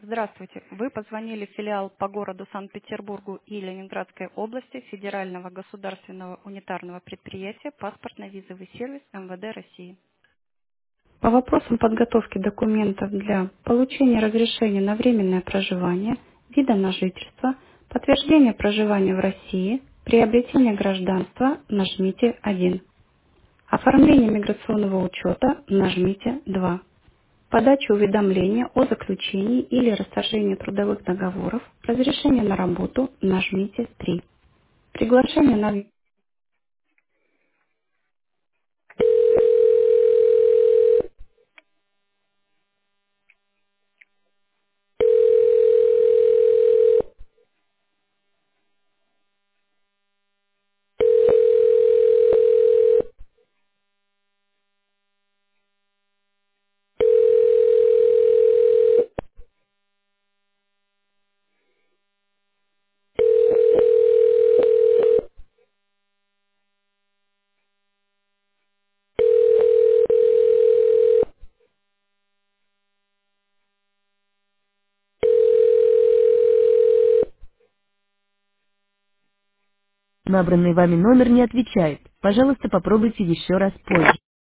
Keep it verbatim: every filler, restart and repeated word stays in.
Здравствуйте. Вы позвонили в филиал по городу Санкт-Петербургу и Ленинградской области Федерального государственного унитарного предприятия «Паспортно-визовый сервис эм вэ дэ России». По вопросам подготовки документов для получения разрешения на временное проживание, вида на жительство, подтверждения проживания в России, приобретения гражданства нажмите один. Оформление миграционного учета нажмите два. Подача уведомления о заключении или расторжении трудовых договоров, разрешение на работу нажмите три. Приглашение на... Набранный вами номер не отвечает. Пожалуйста, попробуйте еще раз позже.